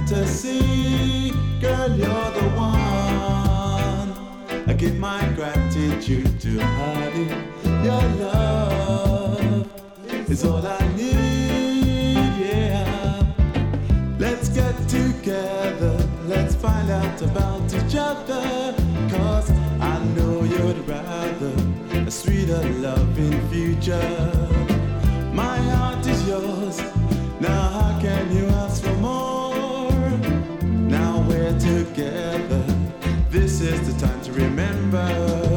fantasy. Girl, you're the one. I give my gratitude to honey. Your love is all I need, yeah. Let's get together, let's find out about each other. Cause I know you'd rather a sweeter loving future. My heart is yours, now how can you ask for more? Now we're together, this is the time to remember.